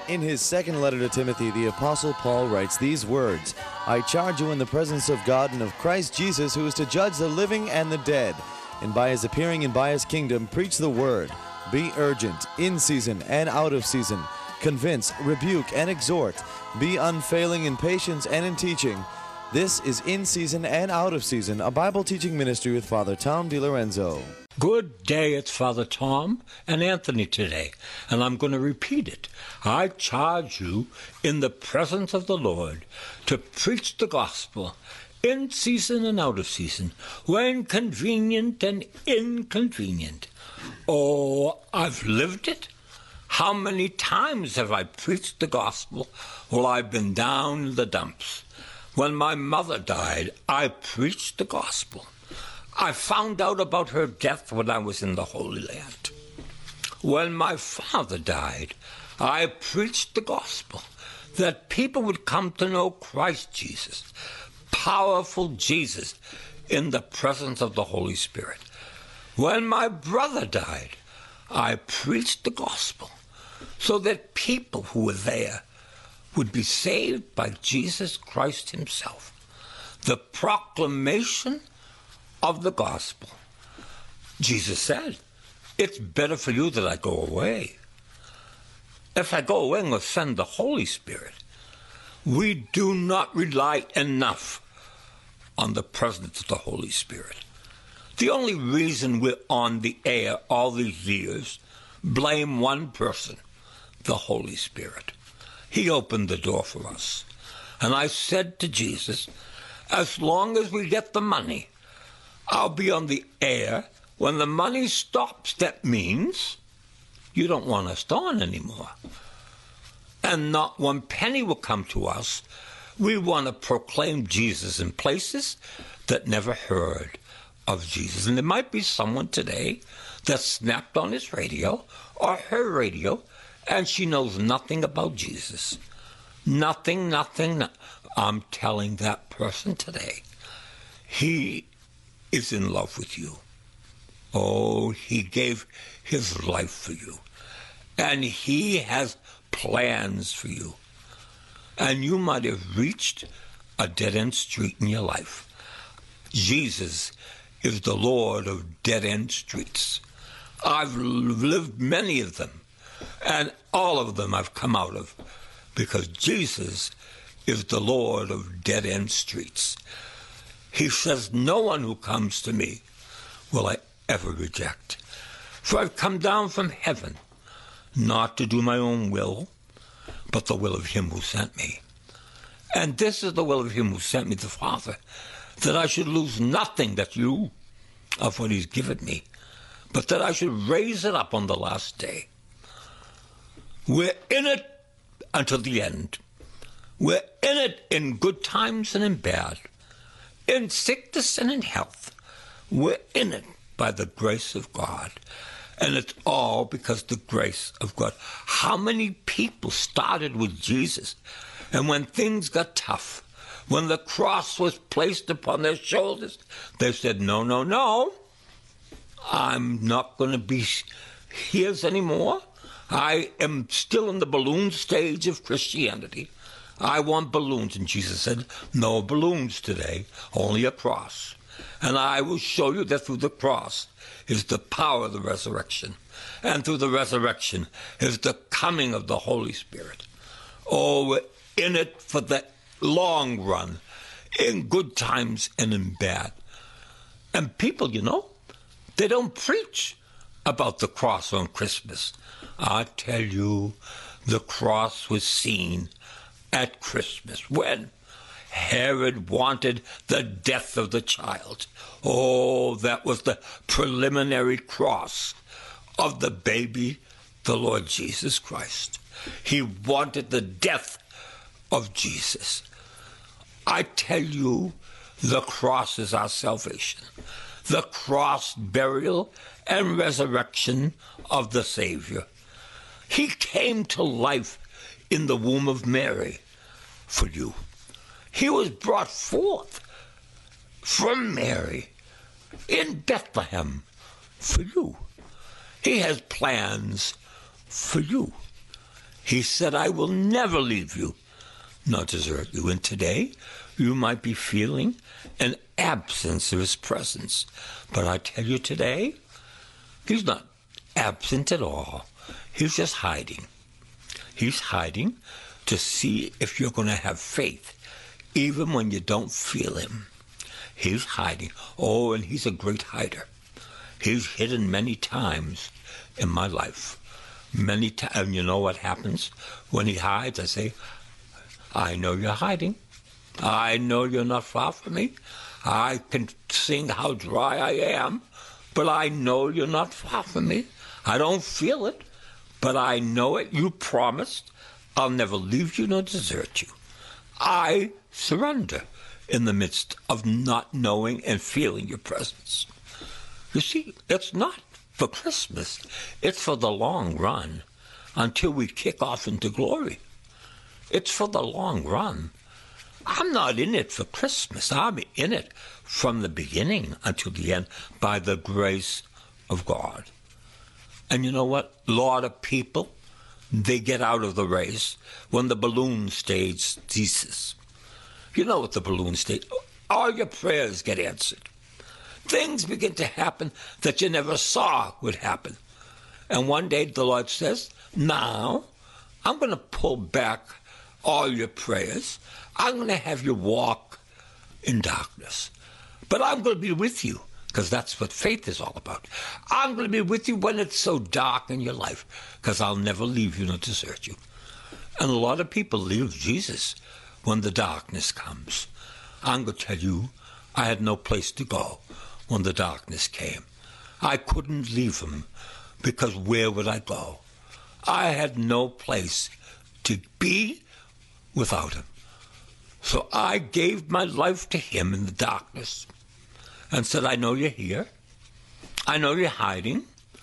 In his second letter to Timothy, the Apostle Paul writes these words, I charge you in the presence of God and of Christ Jesus, who is to judge the living and the dead, and by his appearing and by his kingdom, preach the word. Be urgent, in season and out of season. Convince, rebuke, and exhort. Be unfailing in patience and in teaching. This is In Season and Out of Season, a Bible teaching ministry with Father Tom DiLorenzo. Good day, it's Father Tom and Anthony today, and I'm going to repeat it. I charge you in the presence of the Lord to preach the gospel in season and out of season, when convenient and inconvenient. Oh, I've lived it. How many times have I preached the gospel while I've been down in the dumps? When my mother died, I preached the gospel. I found out about her death when I was in the Holy Land. When my father died, I preached the gospel, that people would come to know Christ Jesus, powerful Jesus, in the presence of the Holy Spirit. When my brother died, I preached the gospel, so that people who were there would be saved by Jesus Christ himself. The proclamation of the gospel. Jesus said, it's better for you that I go away. If I go away, I'm going to send the Holy Spirit. We do not rely enough on the presence of the Holy Spirit. The only reason we're on the air all these years, blame one person, the Holy Spirit. He opened the door for us. And I said to Jesus, as long as we get the money, I'll be on the air. When the money stops, that means you don't want us on anymore. And not one penny will come to us. We want to proclaim Jesus in places that never heard of Jesus. And there might be someone today that snapped on his radio or her radio, and she knows nothing about Jesus. Nothing. I'm telling that person today, he is in love with you. Oh, he gave his life for you. And he has plans for you. And you might have reached a dead-end street in your life. Jesus is the Lord of dead-end streets. I've lived many of them. And all of them I've come out of, because Jesus is the Lord of dead-end streets. He says, no one who comes to me will I ever reject. For I've come down from heaven, not to do my own will, but the will of him who sent me. And this is the will of him who sent me, the Father, that I should lose nothing of what he's given me, but that I should raise it up on the last day. We're in it until the end. We're in it in good times and in bad, in sickness and in health. We're in it by the grace of God. And it's all because the grace of God. How many people started with Jesus, and when things got tough, when the cross was placed upon their shoulders, they said, no, I'm not going to be here anymore. I am still in the balloon stage of Christianity. I want balloons. And Jesus said, no balloons today, only a cross. And I will show you that through the cross is the power of the resurrection. And through the resurrection is the coming of the Holy Spirit. Oh, we're in it for the long run, in good times and in bad. And people, they don't preach about the cross on Christmas. I tell you, the cross was seen at Christmas when Herod wanted the death of the child. Oh, that was the preliminary cross of the baby, the Lord Jesus Christ. He wanted the death of Jesus. I tell you, the cross is our salvation. The cross, burial, and resurrection of the Savior. He came to life in the womb of Mary for you. He was brought forth from Mary in Bethlehem for you. He has plans for you. He said, I will never leave you, nor desert you. And today, you might be feeling an absence of his presence. But I tell you today, he's not absent at all. He's just hiding. He's hiding to see if you're going to have faith, even when you don't feel him. He's hiding. Oh, and he's a great hider. He's hidden many times in my life. Many times. And you know what happens when he hides? I say, I know you're hiding. I know you're not far from me. I can sing how dry I am, but I know you're not far from me. I don't feel it, but I know it. You promised I'll never leave you nor desert you. I surrender in the midst of not knowing and feeling your presence. You see, it's not for Christmas. It's for the long run until we kick off into glory. It's for the long run. I'm not in it for Christmas. I'm in it from the beginning until the end by the grace of God. And you know what? A lot of people, they get out of the race when the balloon stage ceases. You know what the balloon stage, all your prayers get answered. Things begin to happen that you never saw would happen. And one day the Lord says, now I'm going to pull back all your prayers. I'm going to have you walk in darkness. But I'm going to be with you, because that's what faith is all about. I'm going to be with you when it's so dark in your life, because I'll never leave you nor desert you. And a lot of people leave Jesus when the darkness comes. I'm going to tell you, I had no place to go when the darkness came. I couldn't leave him, because where would I go? I had no place to be without him. So I gave my life to him in the darkness and said, I know you're here. I know you're hiding.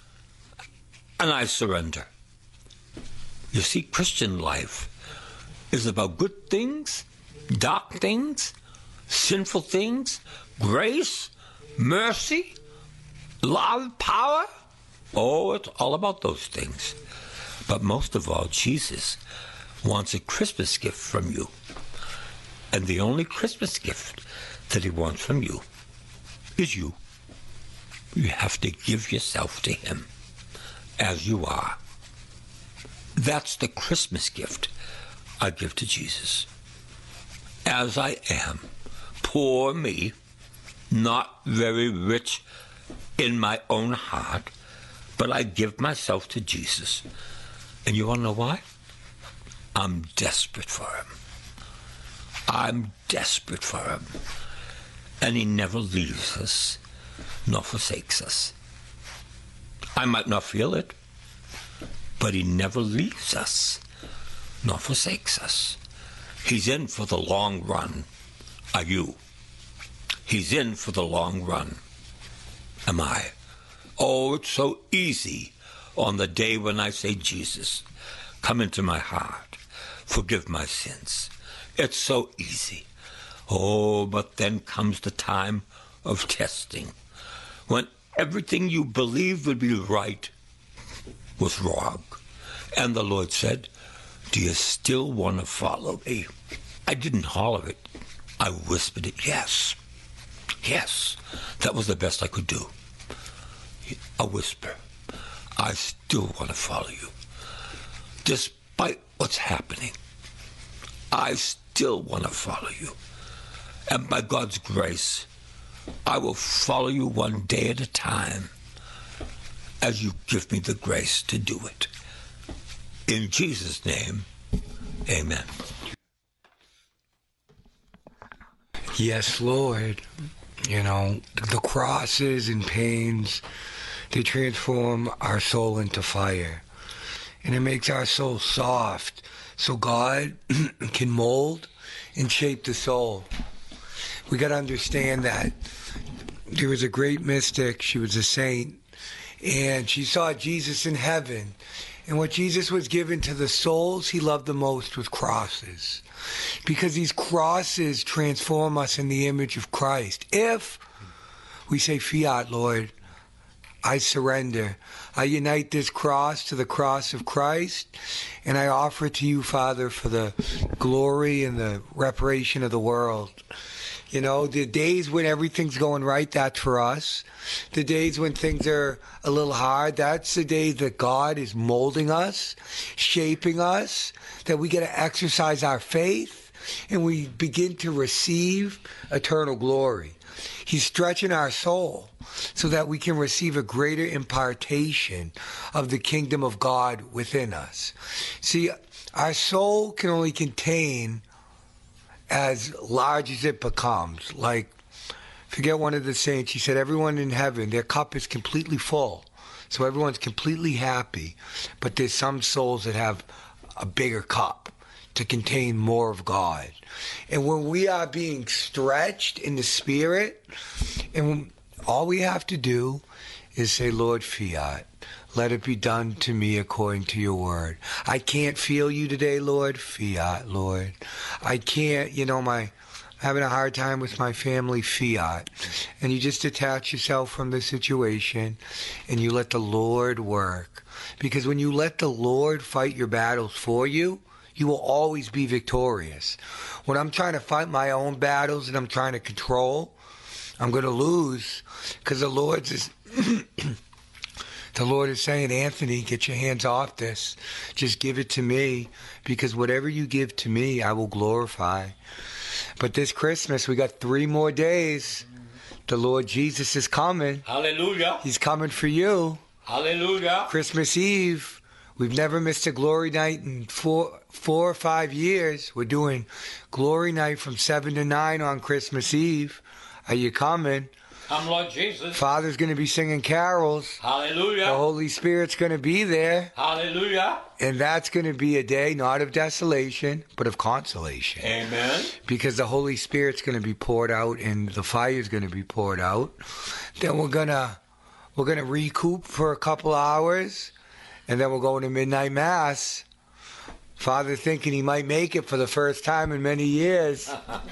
And I surrender. You see, Christian life is about good things, dark things, sinful things, grace, mercy, love, power. Oh, it's all about those things. But most of all, Jesus wants a Christmas gift from you. And the only Christmas gift that he wants from you is you. You have to give yourself to him as you are. That's the Christmas gift I give to Jesus. As I am, poor me, not very rich in my own heart, but I give myself to Jesus. And you want to know why? I'm desperate for him. I'm desperate for him. And he never leaves us nor forsakes us. I might not feel it, but he never leaves us nor forsakes us. He's in for the long run. Are you? He's in for the long run. Am I? Oh, it's so easy on the day when I say, Jesus, come into my heart. Forgive my sins. It's so easy. Oh, but then comes the time of testing, when everything you believed would be right was wrong. And the Lord said, do you still want to follow me? I didn't holler it. I whispered it, yes. Yes, that was the best I could do. A whisper. I still want to follow you. Despite what's happening, I still want to follow you. And by God's grace, I will follow you one day at a time as you give me the grace to do it. In Jesus' name, amen. Yes, Lord. You know, the crosses and pains, they transform our soul into fire. And it makes our soul soft so God can mold and shape the soul. We got to understand that there was a great mystic. She was a saint, and she saw Jesus in heaven. And what Jesus was given to the souls he loved the most was crosses, because these crosses transform us in the image of Christ. If we say, Fiat, Lord, I surrender. I unite this cross to the cross of Christ, and I offer it to you, Father, for the glory and the reparation of the world. You know, the days when everything's going right, that's for us. The days when things are a little hard, that's the days that God is molding us, shaping us, that we get to exercise our faith, and we begin to receive eternal glory. He's stretching our soul so that we can receive a greater impartation of the kingdom of God within us. See, our soul can only contain as large as it becomes. Like, forget one of the saints, he said, everyone in heaven, their cup is completely full. So everyone's completely happy. But there's some souls that have a bigger cup to contain more of God. And when we are being stretched in the Spirit, and all we have to do is say, Lord, fiat, let it be done to me according to your word. I can't feel you today, Lord. Fiat, Lord. I can't, I'm having a hard time with my family. Fiat. And you just detach yourself from the situation and you let the Lord work. Because when you let the Lord fight your battles for you, you will always be victorious. When I'm trying to fight my own battles and I'm trying to control, I'm going to lose, because the Lord is saying, Anthony, get your hands off this. Just give it to me, because whatever you give to me, I will glorify. But this Christmas, we got 3 more days. The Lord Jesus is coming. Hallelujah. He's coming for you. Hallelujah. Christmas Eve. We've never missed a Glory Night in 4 or 5 years. We're doing Glory Night from 7 to 9 on Christmas Eve. Are you coming? Come, Lord Jesus. Father's going to be singing carols. Hallelujah. The Holy Spirit's going to be there. Hallelujah. And that's going to be a day not of desolation, but of consolation. Amen. Because the Holy Spirit's going to be poured out and the fire's going to be poured out. Then we're going to recoup for a couple hours. And then we'll go into midnight mass. Father thinking he might make it for the first time in many years.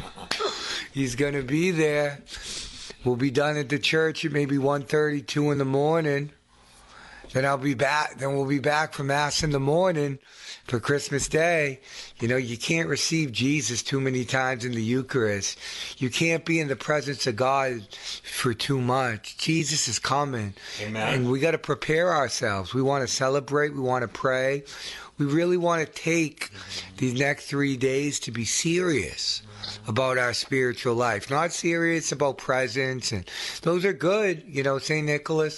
He's going to be there. We'll be done at the church at maybe 1:30, 2 in the morning. Then I'll be back. Then we'll be back for mass in the morning for Christmas Day. You know, you can't receive Jesus too many times in the Eucharist. You can't be in the presence of God for too much. Jesus is coming. Amen. And we got to prepare ourselves. We want to celebrate. We want to pray. We really want to take these next 3 days to be serious about our spiritual life. Not serious about presents. And those are good. You know, St. Nicholas,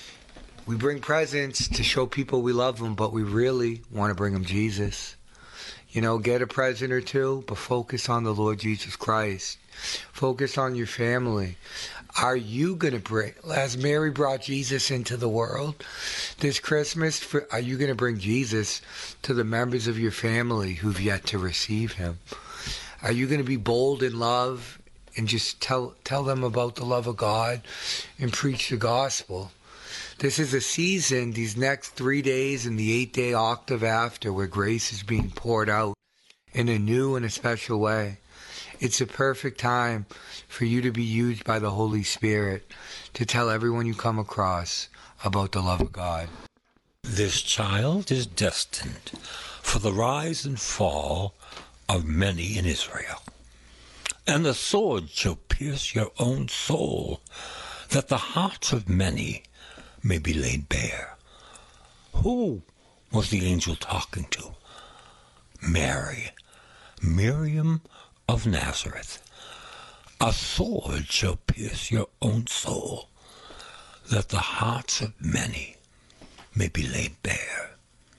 we bring presents to show people we love them, but we really want to bring them Jesus. You know, get a present or two, but focus on the Lord Jesus Christ. Focus on your family. Are you going to bring, as Mary brought Jesus into the world this Christmas, are you going to bring Jesus to the members of your family who've yet to receive him? Are you going to be bold in love and just tell them about the love of God and preach the gospel? This is a season, these next 3 days and the 8-day octave after, where grace is being poured out in a new and a special way. It's a perfect time for you to be used by the Holy Spirit to tell everyone you come across about the love of God. This child is destined for the rise and fall of many in Israel. And the sword shall pierce your own soul, that the hearts of many may be laid bare. Who was the angel talking to? Mary, Miriam of Nazareth. A sword shall pierce your own soul, that the hearts of many may be laid bare.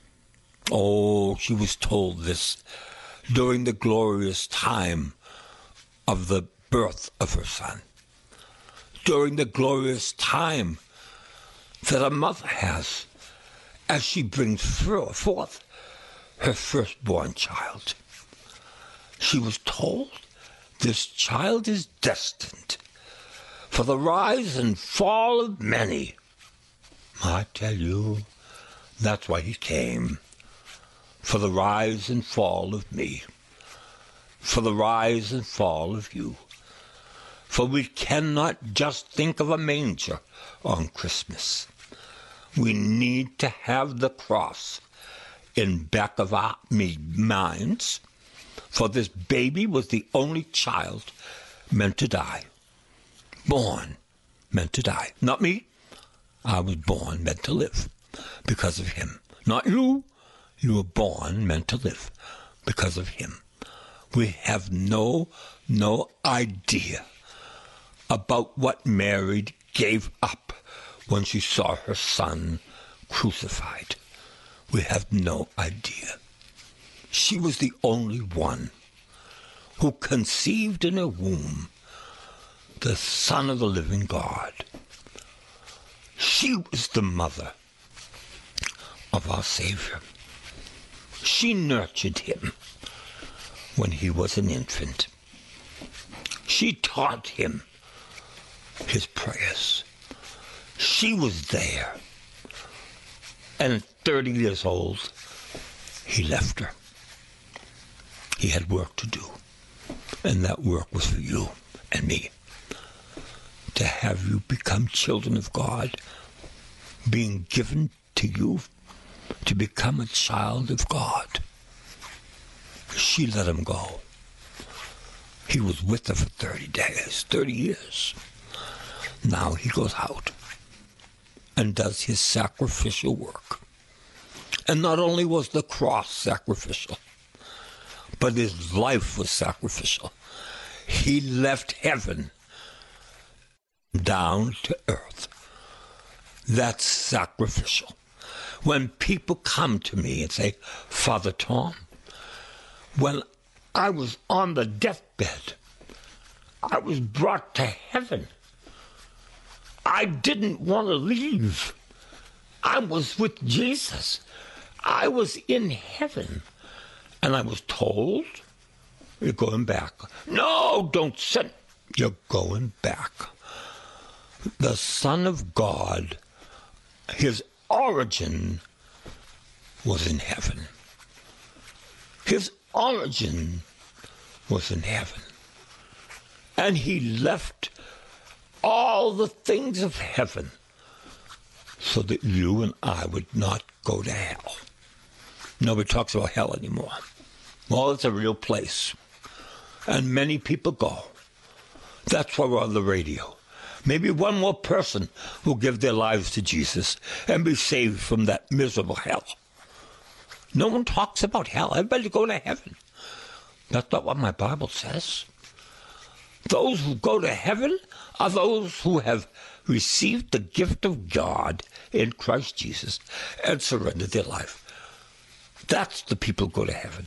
Oh, she was told this during the glorious time of the birth of her son, during the glorious time that a mother has as she brings forth her firstborn child. She was told this child is destined for the rise and fall of many. I tell you, that's why he came, for the rise and fall of me, for the rise and fall of you. For we cannot just think of a manger on Christmas. We need to have the cross in back of our minds, for this baby was the only child meant to die. Born meant to die. Not me. I was born meant to live because of him. Not you. You were born meant to live because of him. We have no idea about what Mary gave up when she saw her son crucified. We have no idea. She was the only one who conceived in her womb the Son of the living God. She was the mother of our Savior. She nurtured him when he was an infant. She taught him his prayers. She was there. And at 30 years old, he left her. He had work to do. And that work was for you and me. To have you become children of God, being given to you to become a child of God. She let him go. He was with her for 30 days, 30 years. Now he goes out and does his sacrificial work. And not only was the cross sacrificial, but his life was sacrificial. He left heaven down to earth. That's sacrificial. When people come to me and say, Father Tom, when I was on the deathbed, I was brought to heaven. I didn't want to leave. I was with Jesus. I was in heaven. And I was told, you're going back. No, don't send. You're going back. The Son of God, his origin was in heaven. His origin was in heaven. And he left all the things of heaven so that you and I would not go to hell. Nobody talks about hell anymore. Well, it's a real place. And many people go. That's why we're on the radio. Maybe one more person will give their lives to Jesus and be saved from that miserable hell. No one talks about hell. Everybody's going to heaven. That's not what my Bible says. Those who go to heaven are those who have received the gift of God in Christ Jesus and surrendered their life. That's the people who go to heaven.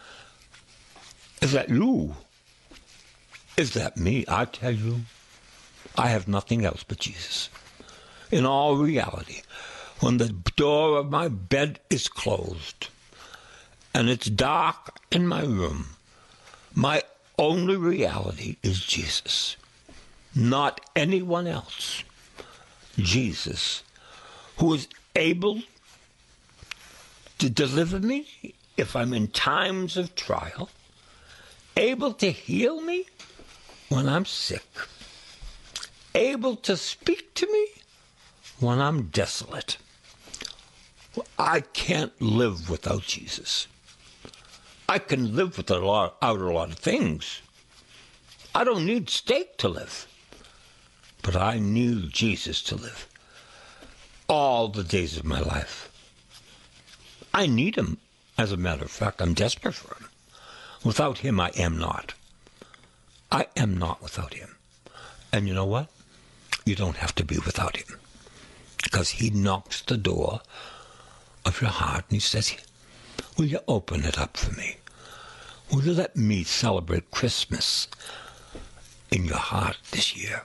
Is that you? Is that me? I tell you, I have nothing else but Jesus. In all reality, when the door of my bed is closed and it's dark in my room, my only reality is Jesus, not anyone else. Jesus, who is able to deliver me if I'm in times of trial, able to heal me when I'm sick, able to speak to me when I'm desolate. I can't live without Jesus. I can live without a lot of things. I don't need steak to live, but I need Jesus to live all the days of my life. I need him. As a matter of fact, I'm desperate for him. Without him, I am not. I am not without him. And you know what? You don't have to be without him, because he knocks the door of your heart and he says, will you open it up for me? Will you let me celebrate Christmas in your heart this year?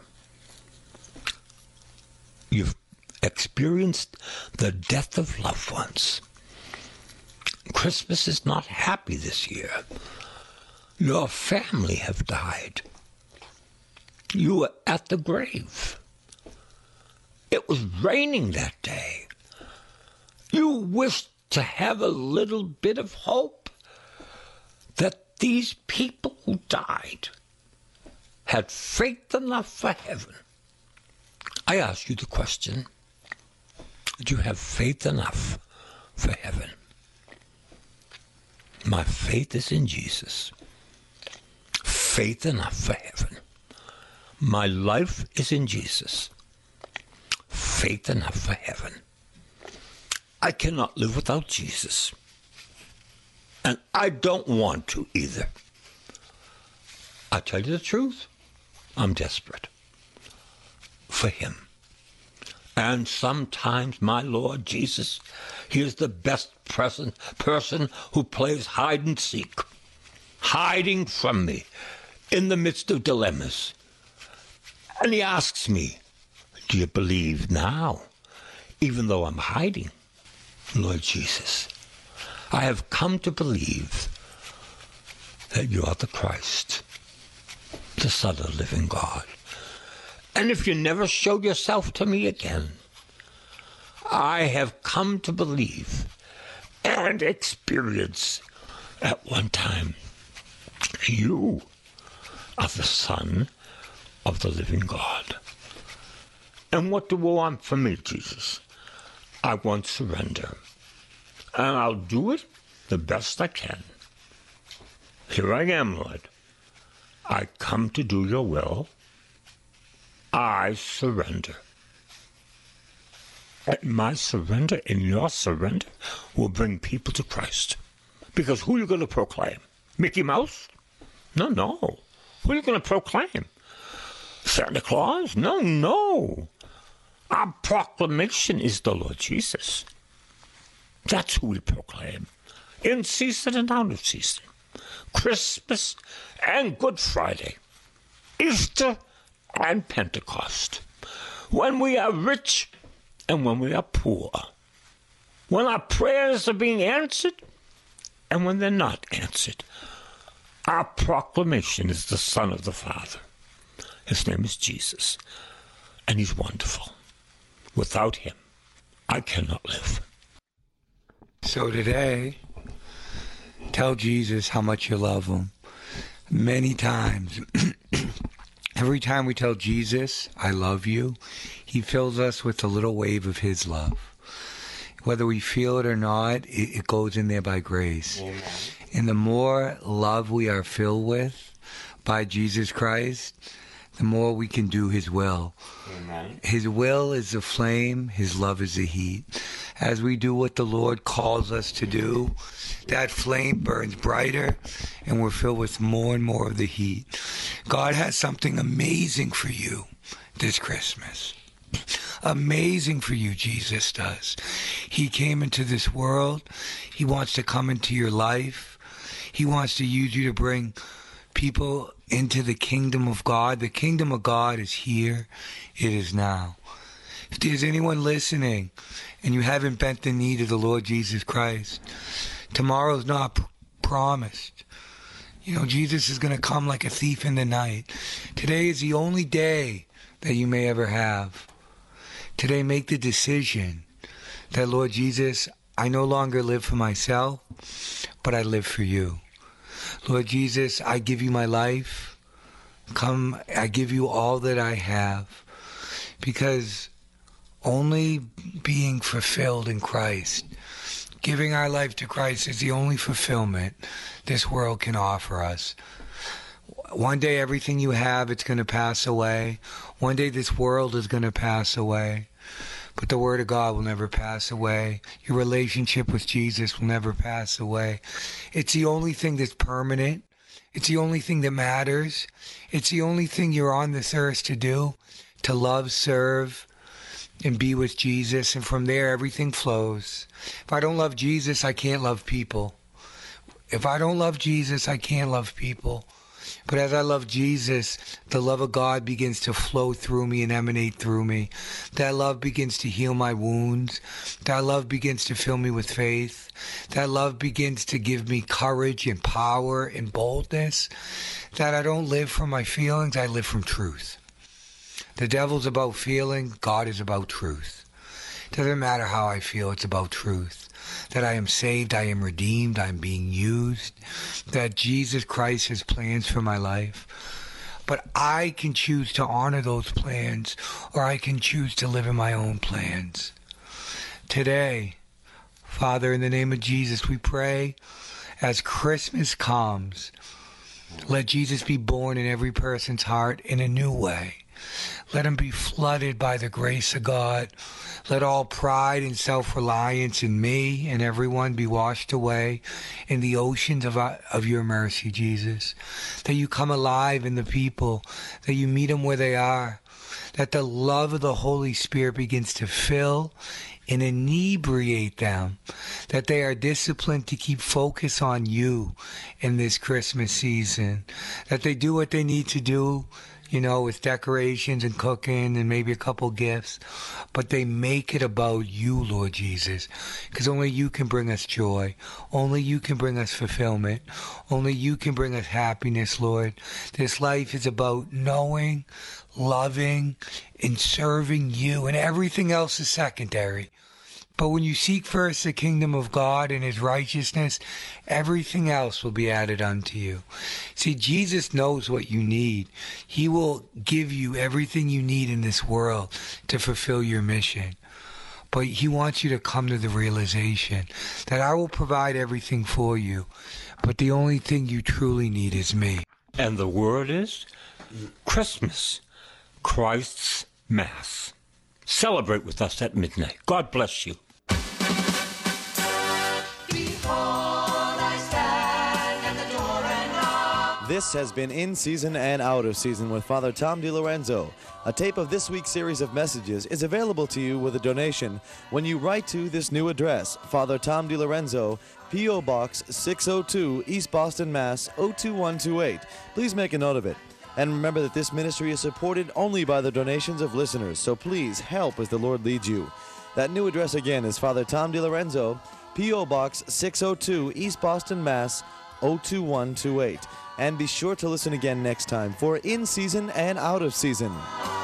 You've experienced the death of loved ones. Christmas is not happy this year. Your family have died. You were at the grave. It was raining that day. You wished to have a little bit of hope that these people who died had faith enough for heaven. I ask you the question, Do you have faith enough for heaven? My faith is in Jesus. Faith enough for heaven. My life is in Jesus. Faith enough for heaven. I cannot live without Jesus. And I don't want to either. I tell you the truth, I'm desperate for him. And sometimes my Lord Jesus, he is the best person who plays hide and seek, hiding from me in the midst of dilemmas. And he asks me, do you believe now, even though I'm hiding? Lord Jesus, I have come to believe that you are the Christ, the Son of the living God. And if you never show yourself to me again, I have come to believe and experience at one time you are the Son of the living God. And what do you want from me, Jesus? I want surrender. And I'll do it the best I can. Here I am, Lord. I come to do your will. I surrender. And my surrender and your surrender will bring people to Christ. Because who are you going to proclaim? Mickey Mouse? No. Who are you going to proclaim? Santa Claus? No. Our proclamation is the Lord Jesus. That's who we proclaim. In season and out of season. Christmas and Good Friday. Easter and Pentecost. When we are rich and when we are poor. When our prayers are being answered and when they're not answered. Our proclamation is the Son of the Father. His name is Jesus. And he's wonderful. Without him, I cannot live. So today, tell Jesus how much you love him. Many times. Every time we tell Jesus, I love you, he fills us with a little wave of his love. Whether we feel it or not, it goes in there by grace. Amen. And the more love we are filled with by Jesus Christ, the more we can do his will. Amen. His will is the flame, his love is the heat. As we do what the Lord calls us to do, that flame burns brighter and we're filled with more and more of the heat. God has something amazing for you this Christmas. Amazing for you, Jesus does. He came into this world. He wants to come into your life. He wants to use you to bring people into the kingdom of God. The kingdom of God is here. It is now. If there's anyone listening and you haven't bent the knee to the Lord Jesus Christ, tomorrow's not promised. You know, Jesus is going to come like a thief in the night. Today is the only day that you may ever have. Today, make the decision that, Lord Jesus, I no longer live for myself, but I live for you. Lord Jesus, I give you my life. Come, I give you all that I have. Because only being fulfilled in Christ, giving our life to Christ is the only fulfillment this world can offer us. One day everything you have, it's going to pass away. One day this world is going to pass away. But the Word of God will never pass away. Your relationship with Jesus will never pass away. It's the only thing that's permanent. It's the only thing that matters. It's the only thing you're on this earth to do, to love, serve, and be with Jesus. And from there, everything flows. If I don't love Jesus, I can't love people. If I don't love Jesus, I can't love people. But as I love Jesus, the love of God begins to flow through me and emanate through me. That love begins to heal my wounds. That love begins to fill me with faith. That love begins to give me courage and power and boldness. That I don't live from my feelings, I live from truth. The devil's about feeling, God is about truth. Doesn't matter how I feel, it's about truth. That I am saved, I am redeemed, I am being used, that Jesus Christ has plans for my life. But I can choose to honor those plans, or I can choose to live in my own plans. Today, Father, in the name of Jesus, we pray as Christmas comes, let Jesus be born in every person's heart in a new way. Let him be flooded by the grace of God. Let all pride and self-reliance in me and everyone be washed away in the oceans of your mercy, Jesus. That you come alive in the people, that you meet them where they are, that the love of the Holy Spirit begins to fill and inebriate them, that they are disciplined to keep focus on you in this Christmas season, that they do what they need to do, with decorations and cooking and maybe a couple gifts, but they make it about you, Lord Jesus, because only you can bring us joy. Only you can bring us fulfillment. Only you can bring us happiness, Lord. This life is about knowing, loving, and serving you, and everything else is secondary. But when you seek first the kingdom of God and his righteousness, everything else will be added unto you. See, Jesus knows what you need. He will give you everything you need in this world to fulfill your mission. But he wants you to come to the realization that I will provide everything for you, but the only thing you truly need is me. And the word is Christmas, Christ's Mass. Celebrate with us at midnight. God bless you. This has been In Season and Out of Season with Father Tom DiLorenzo. A tape of this week's series of messages is available to you with a donation when you write to this new address, Father Tom DiLorenzo, P.O. Box 602, East Boston, Mass. 02128. Please make a note of it. And remember that this ministry is supported only by the donations of listeners, so please help as the Lord leads you. That new address again is Father Tom DiLorenzo, P.O. Box 602, East Boston, Mass. 02128. And be sure to listen again next time for In Season and Out of Season.